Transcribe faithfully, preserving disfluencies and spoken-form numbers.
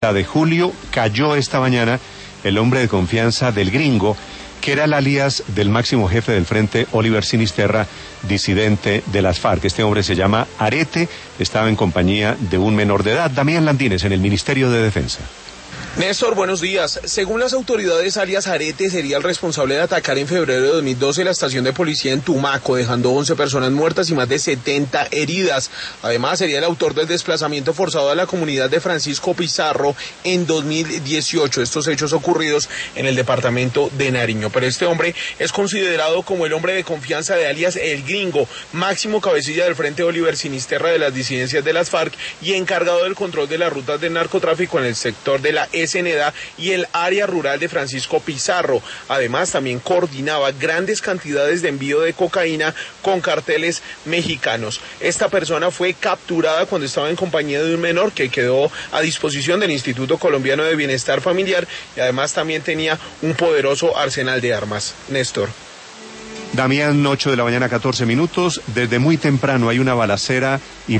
de julio cayó esta mañana el hombre de confianza del Gringo, que era el alias del máximo jefe del frente, Oliver Sinisterra, disidente de las FARC. Este hombre se llama Arete, estaba en compañía de un menor de edad. Damián Landines, en el Ministerio de Defensa. Néstor, buenos días. Según las autoridades, alias Arete sería el responsable de atacar en febrero de dos mil doce la estación de policía en Tumaco, dejando once personas muertas y más de setenta heridas. Además, sería el autor del desplazamiento forzado a la comunidad de Francisco Pizarro en dos mil dieciocho. Estos hechos ocurridos en el departamento de Nariño. Pero este hombre es considerado como el hombre de confianza de alias El Gringo, máximo cabecilla del frente Oliver Sinisterra de las disidencias de las FARC y encargado del control de las rutas del narcotráfico en el sector de la Eneda y el área rural de Francisco Pizarro. Además, también coordinaba grandes cantidades de envío de cocaína con carteles mexicanos. Esta persona fue capturada cuando estaba en compañía de un menor que quedó a disposición del Instituto Colombiano de Bienestar Familiar y además también tenía un poderoso arsenal de armas. Néstor. Damián, ocho de la mañana, catorce minutos. Desde muy temprano hay una balacera y